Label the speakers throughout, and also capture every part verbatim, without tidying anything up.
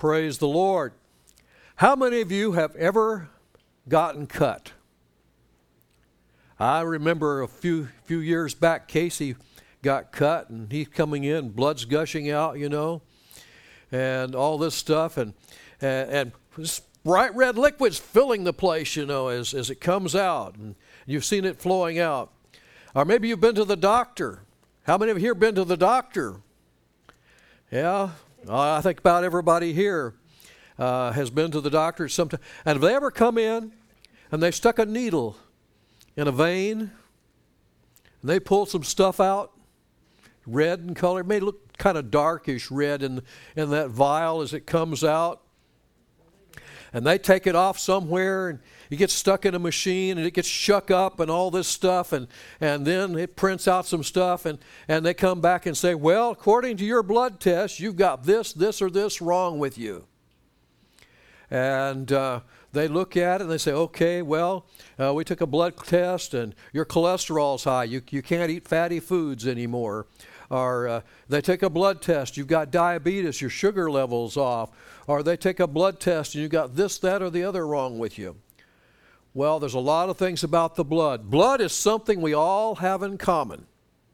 Speaker 1: Praise the Lord. How many of you have ever gotten cut? I remember a few few years back, Casey got cut, and he's coming in, blood's gushing out, you know, and all this stuff, and and, and this bright red liquid's filling the place, you know, as, as it comes out, and you've seen it flowing out. Or maybe you've been to the doctor. How many of you here been to the doctor? Yeah, I think about everybody here uh, has been to the doctor sometime. And have they ever come in and they stuck a needle in a vein and they pulled some stuff out, red in color? It may look kind of darkish red in, in that vial as it comes out. And they take it off somewhere, and it gets stuck in a machine, and it gets shook up and all this stuff, and, and then it prints out some stuff, and, and they come back and say, well, according to your blood test, you've got this, this, or this wrong with you. And uh, they look at it, and they say, okay, well, uh, we took a blood test, and your cholesterol's high. You, you can't eat fatty foods anymore. Or uh, they take a blood test, you've got diabetes, your sugar level's off. Or they take a blood test and you've got this, that, or the other wrong with you. Well, there's a lot of things about the blood. Blood is something we all have in common.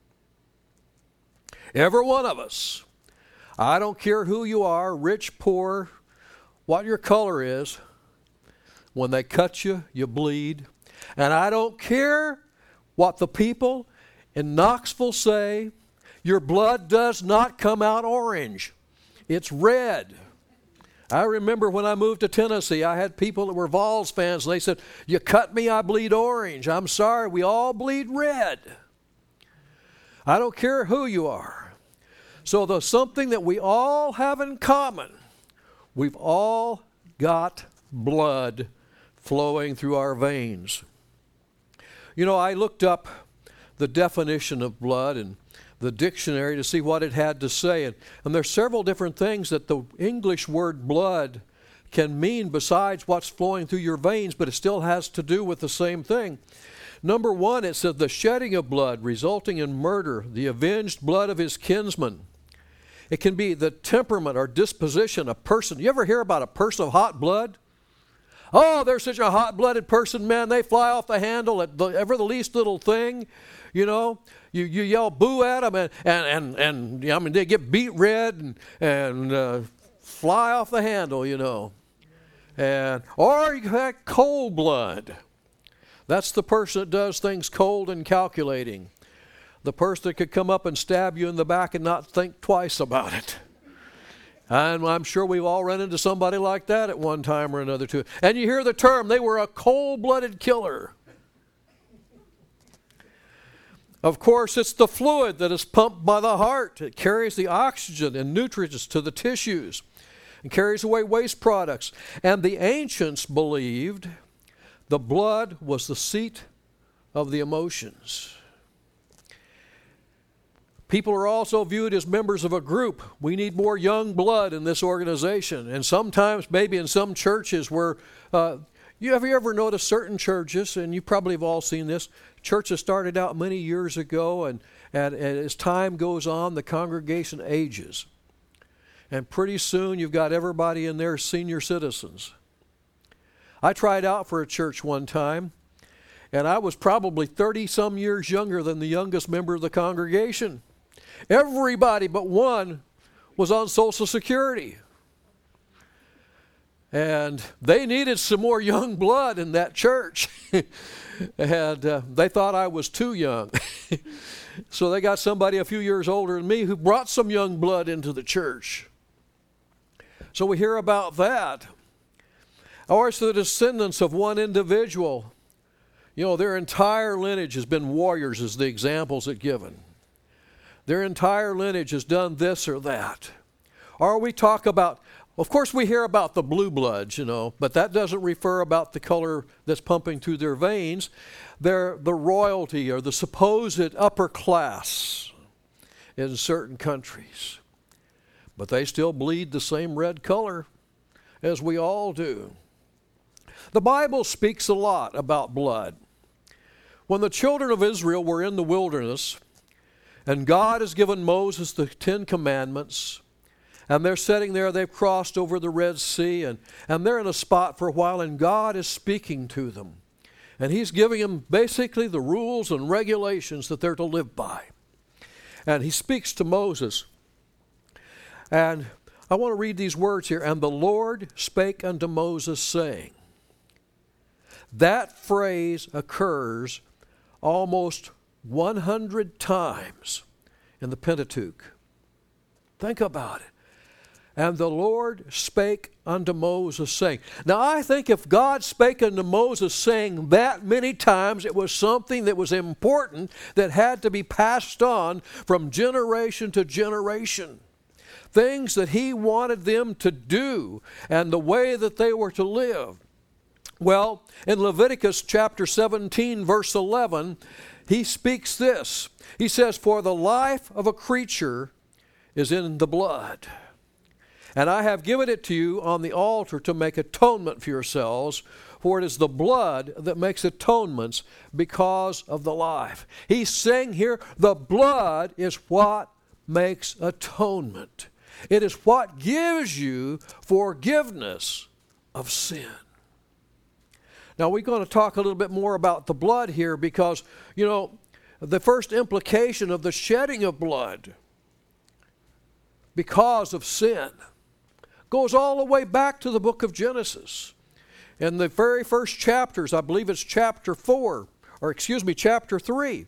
Speaker 1: Every one of us. I don't care who you are, rich, poor, what your color is. When they cut you, you bleed. And I don't care what the people in Knoxville say. Your blood does not come out orange. It's red. I remember when I moved to Tennessee, I had people that were Vols fans, and they said, you cut me, I bleed orange. I'm sorry, we all bleed red. I don't care who you are. So there's something that we all have in common. We've all got blood flowing through our veins. You know, I looked up the definition of blood and the dictionary to see what it had to say. And, and there's several different things that the English word blood can mean besides what's flowing through your veins, but it still has to do with the same thing. Number one, it says the shedding of blood resulting in murder, the avenged blood of his kinsman. It can be the temperament or disposition of person. You ever hear about a person of hot blood? Oh, they're such a hot-blooded person, man. They fly off the handle at the, ever the least little thing, you know. You you yell boo at them, and, and, and, and I mean, they get beet red and, and uh, fly off the handle, you know. And or you have cold blood. That's the person that does things cold and calculating. The person that could come up and stab you in the back and not think twice about it. And I'm sure we've all run into somebody like that at one time or another too. And you hear the term, they were a cold-blooded killer. Of course, it's the fluid that is pumped by the heart. It carries the oxygen and nutrients to the tissues and carries away waste products. And the ancients believed the blood was the seat of the emotions. People are also viewed as members of a group. We need more young blood in this organization. And sometimes, maybe in some churches where, uh, you have you ever noticed certain churches, and you probably have all seen this, churches started out many years ago, and, and, and as time goes on, the congregation ages. And pretty soon, you've got everybody in there senior citizens. I tried out for a church one time, and I was probably thirty-some years younger than the youngest member of the congregation. Everybody but one was on Social Security. And they needed some more young blood in that church. And uh, they thought I was too young. So they got somebody a few years older than me who brought some young blood into the church. So we hear about that. Or it's the descendants of one individual. You know, their entire lineage has been warriors, as the examples it given. Their entire lineage has done this or that. Or we talk about, of course we hear about the blue bloods, you know, but that doesn't refer about the color that's pumping through their veins. They're the royalty or the supposed upper class in certain countries. But they still bleed the same red color as we all do. The Bible speaks a lot about blood. When the children of Israel were in the wilderness, and God has given Moses the Ten Commandments, And they're sitting there, they've crossed over the Red Sea, and, and they're in a spot for a while, and God is speaking to them. And he's giving them basically the rules and regulations that they're to live by. And he speaks to Moses. And I want to read these words here. And the Lord spake unto Moses, saying. That phrase occurs almost one hundred times in the Pentateuch. Think about it. And the Lord spake unto Moses, saying. Now I think if God spake unto Moses saying that many times, it was something that was important that had to be passed on from generation to generation. Things that he wanted them to do and the way that they were to live. Well, in Leviticus chapter seventeen, verse eleven, he speaks this. He says, for the life of a creature is in the blood. And I have given it to you on the altar to make atonement for yourselves, for it is the blood that makes atonements because of the life. He's saying here, the blood is what makes atonement. It is what gives you forgiveness of sin. Now we're going to talk a little bit more about the blood here because, you know, the first implication of the shedding of blood because of sin goes all the way back to the book of Genesis. In the very first chapters, I believe it's chapter four, or excuse me, chapter three.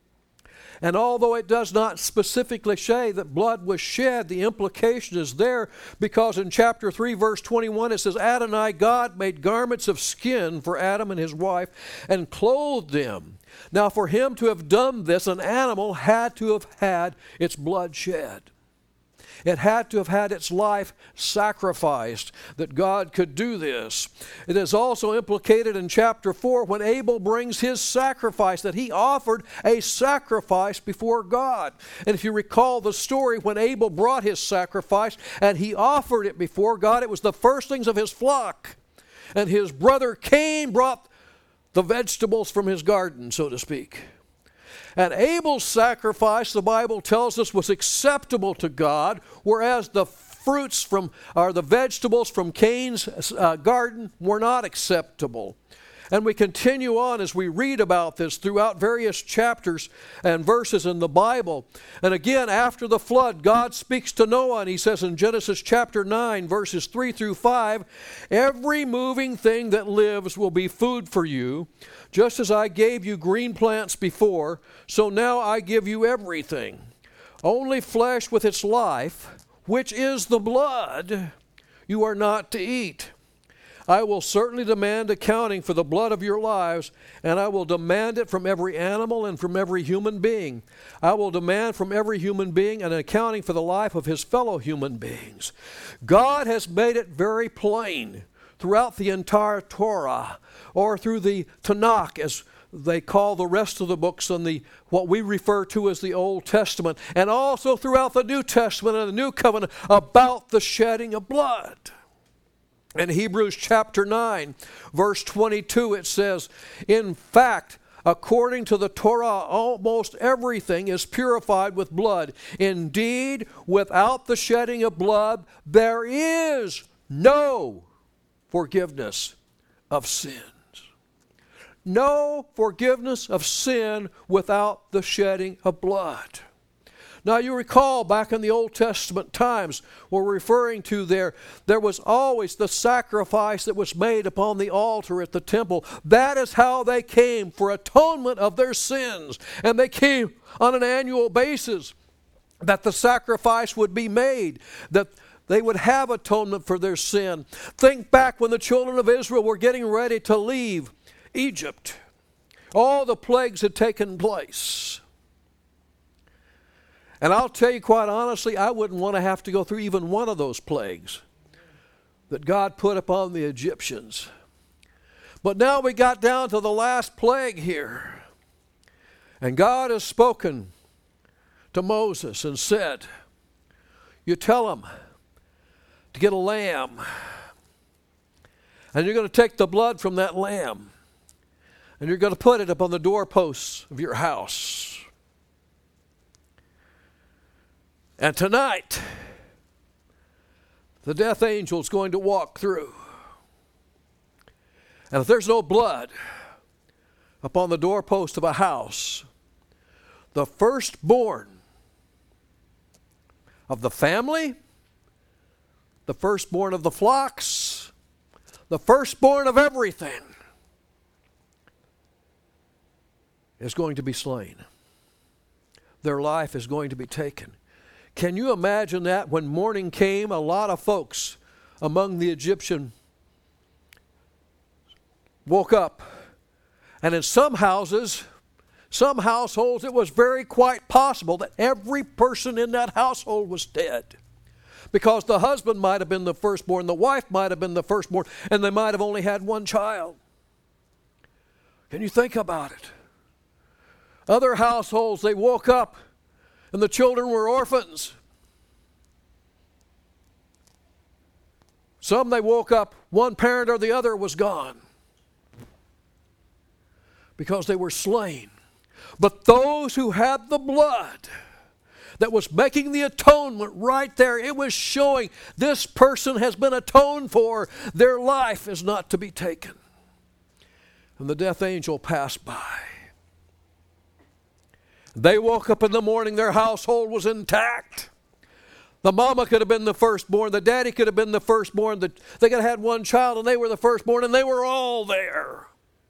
Speaker 1: And although it does not specifically say that blood was shed, the implication is there because in chapter three, verse twenty-one, it says, Adonai, God, made garments of skin for Adam and his wife and clothed them. Now for him to have done this, an animal had to have had its blood shed. It had to have had its life sacrificed that God could do this. It is also implicated in chapter four when Abel brings his sacrifice, that he offered a sacrifice before God. And if you recall the story, when Abel brought his sacrifice and he offered it before God, it was the firstlings of his flock. And his brother Cain brought the vegetables from his garden, so to speak. And Abel's sacrifice, the Bible tells us, was acceptable to God, whereas the fruits from, or the vegetables from Cain's uh, garden were not acceptable. And we continue on as we read about this throughout various chapters and verses in the Bible. And again, after the flood, God speaks to Noah, and he says in Genesis chapter nine, verses three through five, every moving thing that lives will be food for you. Just as I gave you green plants before, so now I give you everything. Only flesh with its life, which is the blood, you are not to eat. I will certainly demand accounting for the blood of your lives, and I will demand it from every animal and from every human being. I will demand from every human being an accounting for the life of his fellow human beings. God has made it very plain throughout the entire Torah, or through the Tanakh, as they call the rest of the books in the what we refer to as the Old Testament, and also throughout the New Testament and the New Covenant, about the shedding of blood. In Hebrews chapter nine, verse twenty-two, it says, in fact, according to the Torah, almost everything is purified with blood. Indeed, without the shedding of blood, there is no forgiveness of sins. No forgiveness of sin without the shedding of blood. Now you recall back in the Old Testament times, we're referring to there, there was always the sacrifice that was made upon the altar at the temple. That is how they came for atonement of their sins. And they came on an annual basis, that the sacrifice would be made, that they would have atonement for their sin. Think back when the children of Israel were getting ready to leave Egypt. All the plagues had taken place. And I'll tell you quite honestly, I wouldn't want to have to go through even one of those plagues that God put upon the Egyptians. But now we got down to the last plague here. And God has spoken to Moses and said, you tell him to get a lamb. And you're going to take the blood from that lamb. And you're going to put it upon the doorposts of your house. And tonight, the death angel is going to walk through. And if there's no blood upon the doorpost of a house, the firstborn of the family, the firstborn of the flocks, the firstborn of everything is going to be slain. Their life is going to be taken. Can you imagine that? When morning came, a lot of folks among the Egyptian woke up. And in some houses, some households, it was very quite possible that every person in that household was dead. Because the husband might have been the firstborn, the wife might have been the firstborn, and they might have only had one child. Can you think about it? Other households, they woke up and the children were orphans. Some, they woke up, one parent or the other was gone because they were slain. But those who had the blood that was making the atonement right there, it was showing this person has been atoned for. Their life is not to be taken. And the death angel passed by. They woke up in the morning, their household was intact. The mama could have been the firstborn, the daddy could have been the firstborn, the, they could have had one child and they were the firstborn, and they were all there.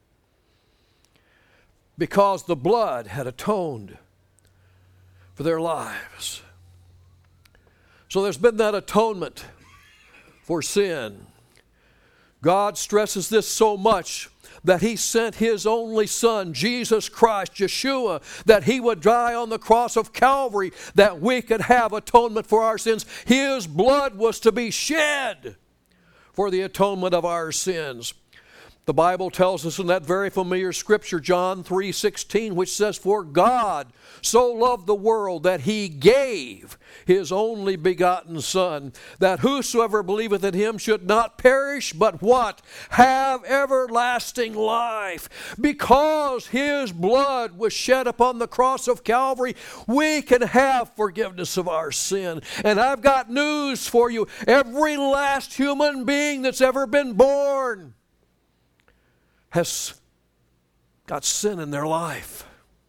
Speaker 1: Because the blood had atoned for their lives. So there's been that atonement for sin. God stresses this so much that He sent His only Son, Jesus Christ, Yeshua, that He would die on the cross of Calvary, that we could have atonement for our sins. His blood was to be shed for the atonement of our sins. The Bible tells us in that very familiar scripture, John three sixteen, which says, "For God so loved the world that He gave His only begotten Son, that whosoever believeth in Him should not perish, but what? Have everlasting life." Because His blood was shed upon the cross of Calvary, we can have forgiveness of our sin. And I've got news for you. Every last human being that's ever been born has got sin in their life.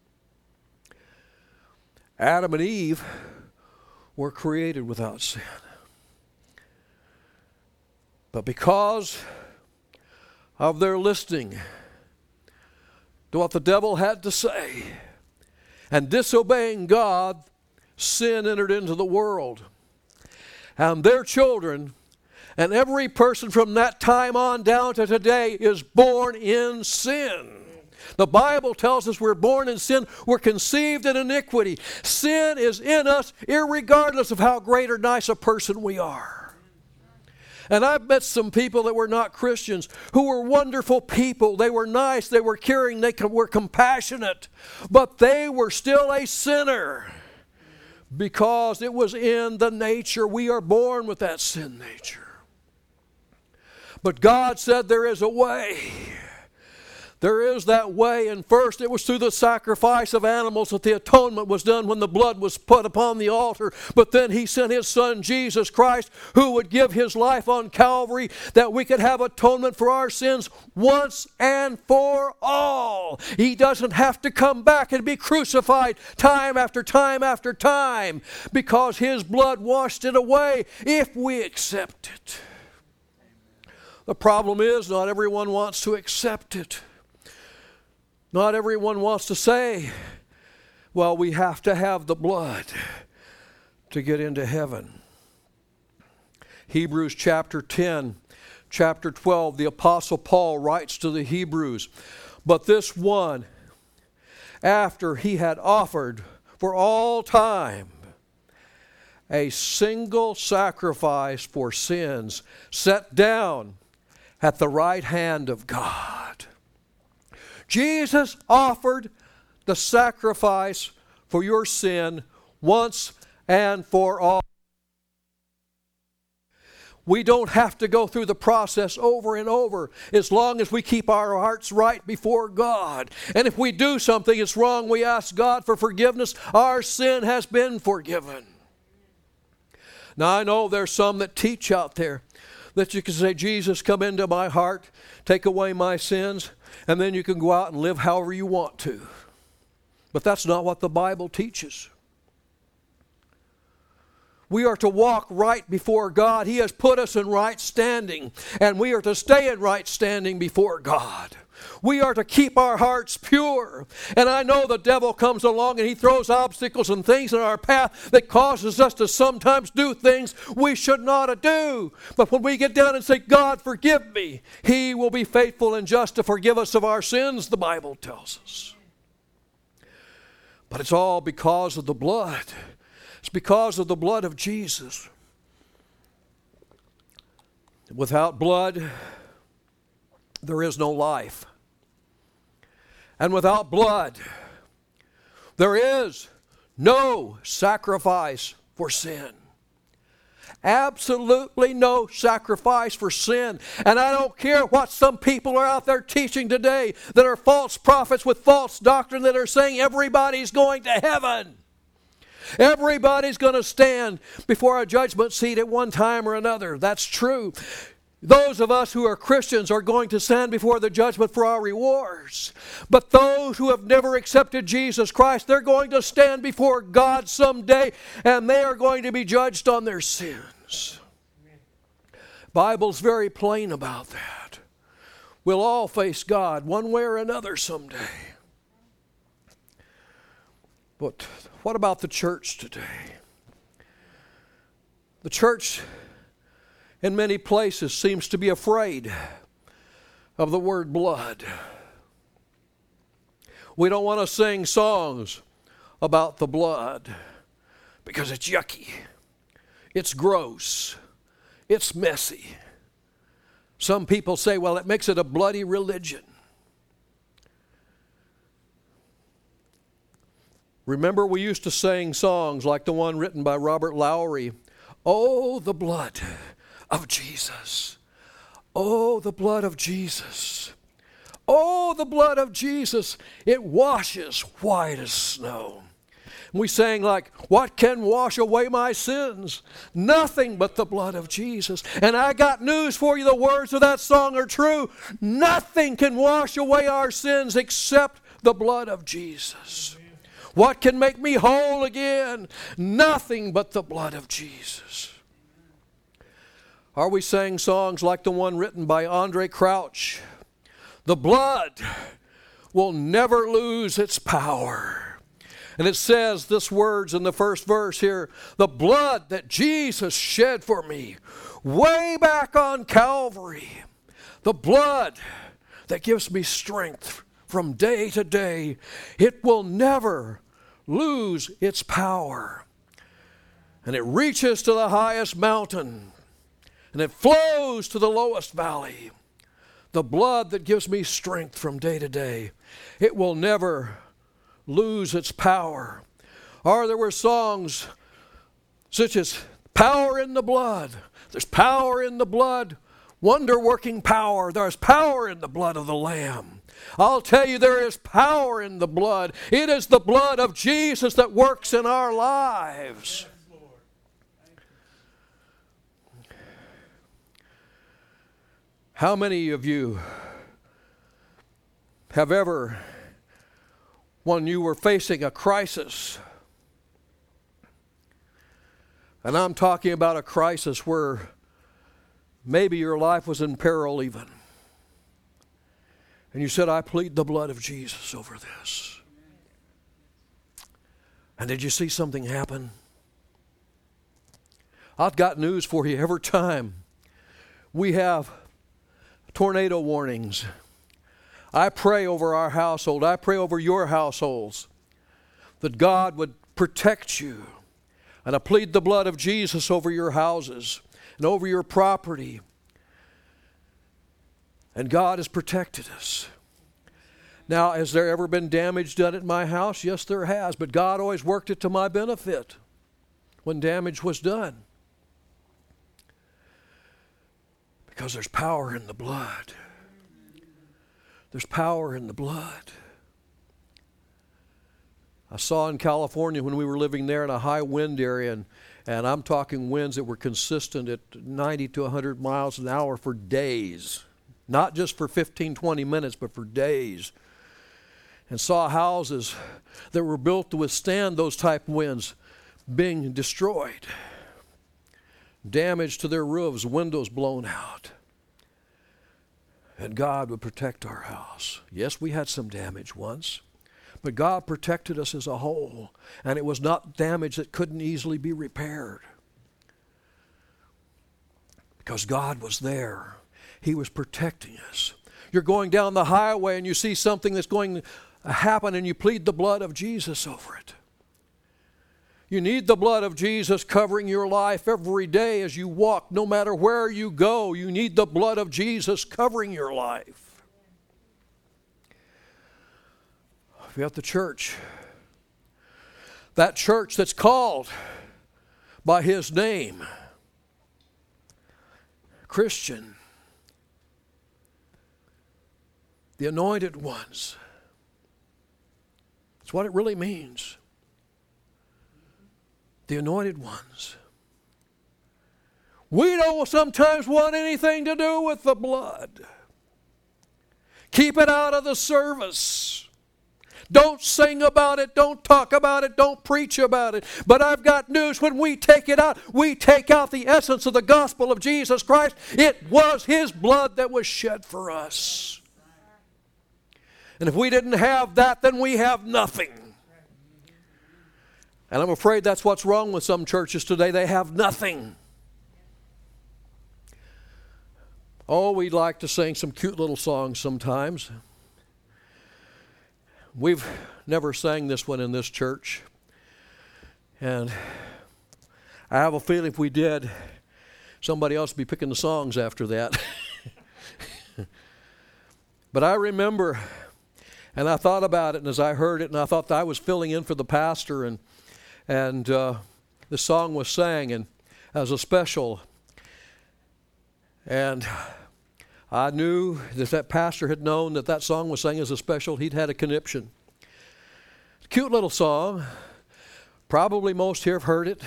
Speaker 1: Adam and Eve were created without sin. But because of their listening to what the devil had to say and disobeying God, sin entered into the world. And their children, and every person from that time on down to today, is born in sin. The Bible tells us we're born in sin. We're conceived in iniquity. Sin is in us irregardless of how great or nice a person we are. And I've met some people that were not Christians who were wonderful people. They were nice. They were caring. They were compassionate. But they were still a sinner because it was in the nature. We are born with that sin nature. But God said there is a way. There is that way, and first it was through the sacrifice of animals that the atonement was done when the blood was put upon the altar. But then He sent His Son, Jesus Christ, who would give His life on Calvary that we could have atonement for our sins once and for all. He doesn't have to come back and be crucified time after time after time, because His blood washed it away if we accept it. The problem is not everyone wants to accept it. Not everyone wants to say, well, we have to have the blood to get into heaven. Hebrews chapter ten, chapter twelve, the Apostle Paul writes to the Hebrews, "But this one, after he had offered for all time a single sacrifice for sins, sat down at the right hand of God." Jesus offered the sacrifice for your sin once and for all. We don't have to go through the process over and over as long as we keep our hearts right before God. And if we do something that's wrong, we ask God for forgiveness. Our sin has been forgiven. Now, I know there's some that teach out there that you can say, Jesus, come into my heart, take away my sins, and then you can go out and live however you want to. But that's not what the Bible teaches. We are to walk right before God. He has put us in right standing, and we are to stay in right standing before God. We are to keep our hearts pure. And I know the devil comes along and he throws obstacles and things in our path that causes us to sometimes do things we should not do. But when we get down and say, God, forgive me, He will be faithful and just to forgive us of our sins, the Bible tells us. But it's all because of the blood. It's because of the blood of Jesus. Without blood, there is no life. And without blood, there is no sacrifice for sin. Absolutely no sacrifice for sin. And I don't care what some people are out there teaching today that are false prophets with false doctrine that are saying everybody's going to heaven. Everybody's going to stand before a judgment seat at one time or another. That's true. Those of us who are Christians are going to stand before the judgment for our rewards. But those who have never accepted Jesus Christ, they're going to stand before God someday, and they are going to be judged on their sins. The Bible's very plain about that. We'll all face God one way or another someday. But what about the church today? The church in many places seems to be afraid of the word blood. We don't want to sing songs about the blood because it's yucky. It's gross. It's messy. Some people say, well, it makes it a bloody religion. Remember, we used to sing songs like the one written by Robert Lowry, "Oh, the blood of Jesus. Oh, the blood of Jesus. Oh, the blood of Jesus. It washes white as snow." And we sang like, what can wash away my sins? Nothing but the blood of Jesus. And I got news for you. The words of that song are true. Nothing can wash away our sins except the blood of Jesus. What can make me whole again? Nothing but the blood of Jesus. Are we saying songs like the one written by Andre Crouch? The blood will never lose its power. And it says this words in the first verse here, the blood that Jesus shed for me way back on Calvary. The blood that gives me strength from day to day. It will never lose its power. And it reaches to the highest mountain. And it flows to the lowest valley. The blood that gives me strength from day to day. It will never lose its power. Or there were songs such as power in the blood. There's power in the blood. Wonder-working power. There's power in the blood of the Lamb. I'll tell you, there is power in the blood. It is the blood of Jesus that works in our lives. How many of you have ever, when you were facing a crisis, and I'm talking about a crisis where maybe your life was in peril even, and you said, I plead the blood of Jesus over this. And did you see something happen? I've got news for you. Every time we have tornado warnings, I pray over our household. I pray over your households that God would protect you. And I plead the blood of Jesus over your houses and over your property. And God has protected us. Now, has there ever been damage done at my house? Yes, there has. But God always worked it to my benefit when damage was done. Because there's power in the blood. There's power in the blood. I saw in California when we were living there in a high wind area, and, and I'm talking winds that were consistent at ninety to one hundred miles an hour for days. Not just for fifteen, twenty minutes, but for days. And saw houses that were built to withstand those type of winds being destroyed. Damage to their roofs, windows blown out. And God would protect our house. Yes, we had some damage once, but God protected us as a whole, and it was not damage that couldn't easily be repaired. Because God was there. He was protecting us. You're going down the highway and you see something that's going to happen and you plead the blood of Jesus over it. You need the blood of Jesus covering your life every day as you walk, no matter where you go. You need the blood of Jesus covering your life. We have the church. That church that's called by His name. Christian. The anointed ones. That's what it really means. The anointed ones. We don't sometimes want anything to do with the blood. Keep it out of the service. Don't sing about it. Don't talk about it. Don't preach about it. But I've got news. When we take it out, we take out the essence of the gospel of Jesus Christ. It was His blood that was shed for us. And if we didn't have that, then we have nothing. And I'm afraid that's what's wrong with some churches today. They have nothing. Oh, we'd like to sing some cute little songs sometimes. We've never sang this one in this church. And I have a feeling if we did, somebody else would be picking the songs after that. But I remember, and I thought about it, and as I heard it, and I thought that I was filling in for the pastor, and And uh, the song was sang and as a special. And I knew that that pastor had known that that song was sang as a special. He'd had a conniption. Cute little song. Probably most here have heard it.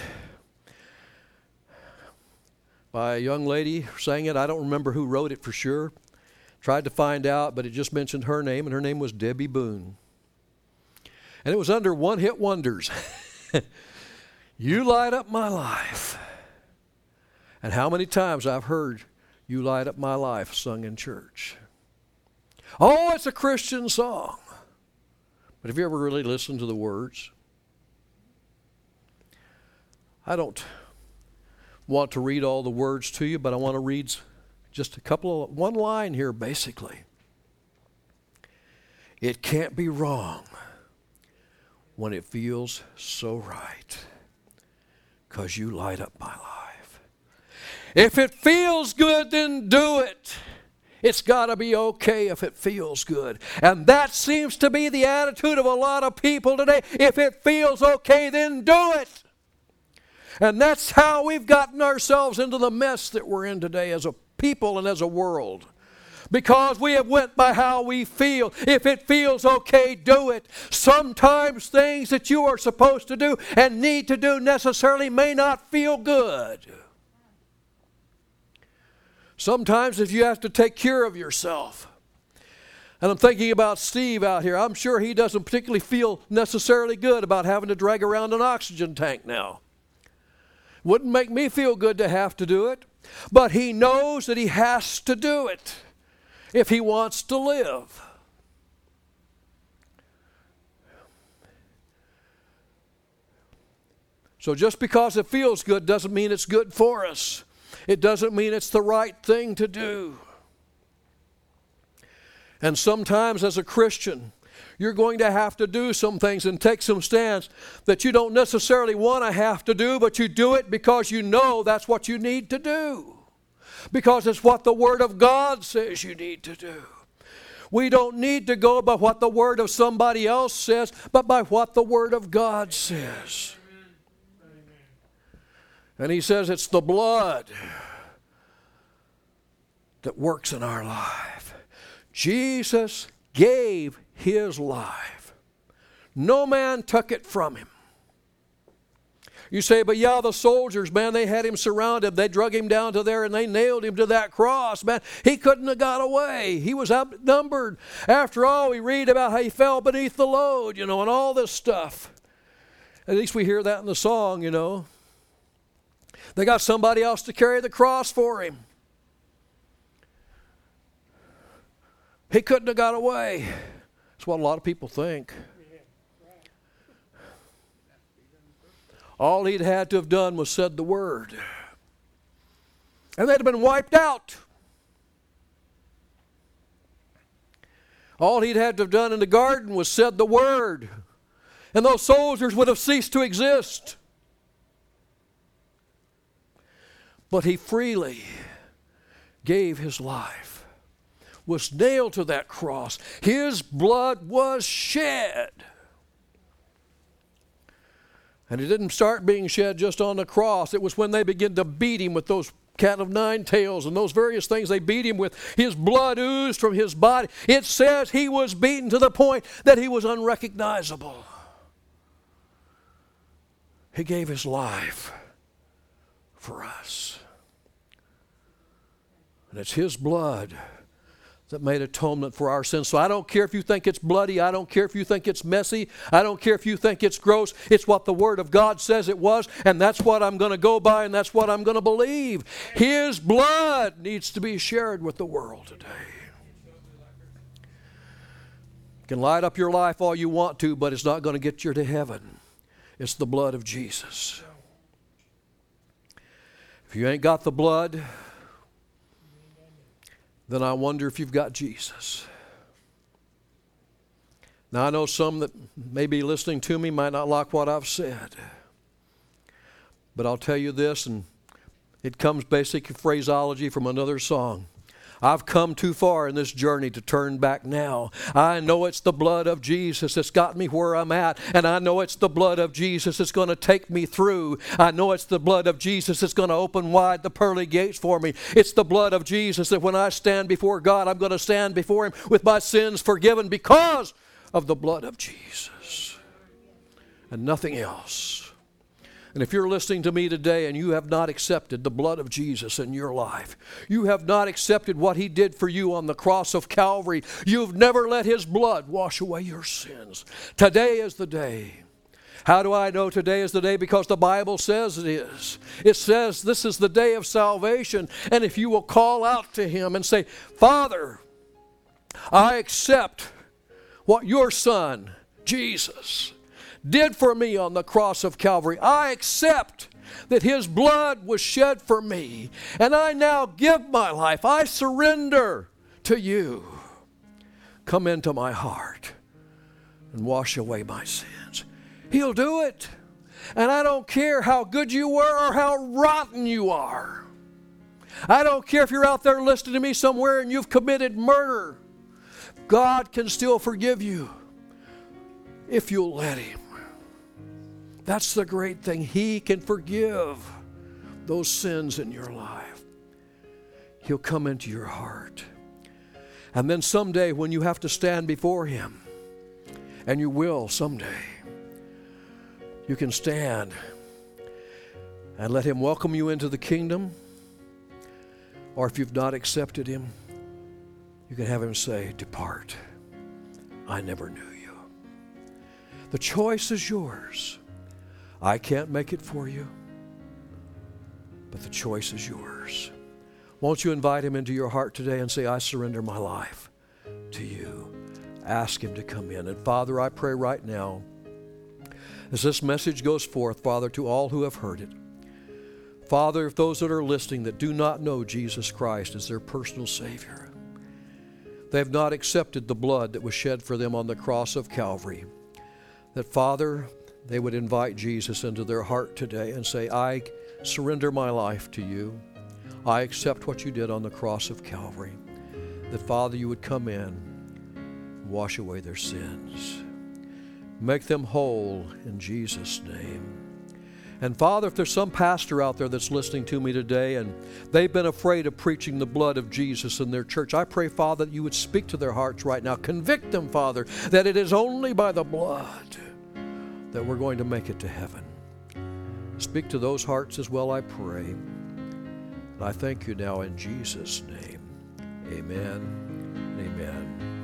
Speaker 1: By a young lady sang it. I don't remember who wrote it for sure. Tried to find out, but it just mentioned her name, and her name was Debbie Boone. And it was under One Hit Wonders. You light up my life. And how many times I've heard You Light Up My Life sung in church. Oh, it's a Christian song. But have you ever really listened to the words? I don't want to read all the words to you, but I want to read just a couple of, one line here basically. It can't be wrong when it feels so right, 'cause you light up my life. If it feels good, then do it. It's got to be okay if it feels good. And that seems to be the attitude of a lot of people today. If it feels okay, then do it. And that's how we've gotten ourselves into the mess that we're in today as a people and as a world. Because we have went by how we feel. If it feels okay, do it. Sometimes things that you are supposed to do and need to do necessarily may not feel good. Sometimes if you have to take care of yourself. And I'm thinking about Steve out here. I'm sure he doesn't particularly feel necessarily good about having to drag around an oxygen tank now. Wouldn't make me feel good to have to do it. But he knows that he has to do it if he wants to live. So just because it feels good doesn't mean it's good for us. It doesn't mean it's the right thing to do. And sometimes as a Christian, you're going to have to do some things and take some stands that you don't necessarily want to have to do, but you do it because you know that's what you need to do. Because it's what the Word of God says you need to do. We don't need to go by what the word of somebody else says, but by what the Word of God says. And he says it's the blood that works in our life. Jesus gave his life. No man took it from him. You say, but yeah, the soldiers, man, they had him surrounded. They drug him down to there and they nailed him to that cross, man. He couldn't have got away. He was outnumbered. After all, we read about how he fell beneath the load, you know, and all this stuff. At least we hear that in the song, you know. They got somebody else to carry the cross for him. He couldn't have got away. That's what a lot of people think. All he'd had to have done was said the word. And they'd have been wiped out. All he'd had to have done in the garden was said the word. And those soldiers would have ceased to exist. But he freely gave his life, was nailed to that cross. His blood was shed. And it didn't start being shed just on the cross. It was when they began to beat him with those cat of nine tails and those various things they beat him with. His blood oozed from his body. It says he was beaten to the point that he was unrecognizable. He gave his life for us. And it's his blood that made atonement for our sins. So I don't care if you think it's bloody. I don't care if you think it's messy. I don't care if you think it's gross. It's what the Word of God says it was, and that's what I'm going to go by, and that's what I'm going to believe. His blood needs to be shared with the world today. You can light up your life all you want to, but it's not going to get you to heaven. It's the blood of Jesus. If you ain't got the blood, then I wonder if you've got Jesus. Now, I know some that may be listening to me might not like what I've said. But I'll tell you this, and it comes basic phraseology from another song. I've come too far in this journey to turn back now. I know it's the blood of Jesus that's got me where I'm at. And I know it's the blood of Jesus that's going to take me through. I know it's the blood of Jesus that's going to open wide the pearly gates for me. It's the blood of Jesus that when I stand before God, I'm going to stand before Him with my sins forgiven because of the blood of Jesus. And nothing else. And if you're listening to me today and you have not accepted the blood of Jesus in your life, you have not accepted what He did for you on the cross of Calvary, you've never let His blood wash away your sins. Today is the day. How do I know today is the day? Because the Bible says it is. It says this is the day of salvation. And if you will call out to Him and say, Father, I accept what your Son, Jesus, did for me on the cross of Calvary. I accept that His blood was shed for me, and I now give my life. I surrender to you. Come into my heart and wash away my sins. He'll do it. And I don't care how good you were or how rotten you are. I don't care if you're out there listening to me somewhere and you've committed murder. God can still forgive you if you'll let Him. That's the great thing. He can forgive those sins in your life. He'll come into your heart. And then someday when you have to stand before Him, and you will someday, you can stand and let Him welcome you into the kingdom. Or if you've not accepted Him, you can have Him say, depart. I never knew you. The choice is yours. I can't make it for you, but the choice is yours. Won't you invite Him into your heart today and say, I surrender my life to you. Ask Him to come in. And Father, I pray right now, as this message goes forth, Father, to all who have heard it, Father, if those that are listening that do not know Jesus Christ as their personal Savior, they have not accepted the blood that was shed for them on the cross of Calvary, that Father, they would invite Jesus into their heart today and say, I surrender my life to you. I accept what you did on the cross of Calvary. That, Father, you would come in and wash away their sins. Make them whole in Jesus' name. And, Father, if there's some pastor out there that's listening to me today and they've been afraid of preaching the blood of Jesus in their church, I pray, Father, that you would speak to their hearts right now. Convict them, Father, that it is only by the blood that we're going to make it to heaven. Speak to those hearts as well, I pray. And I thank you now in Jesus' name. Amen. Amen.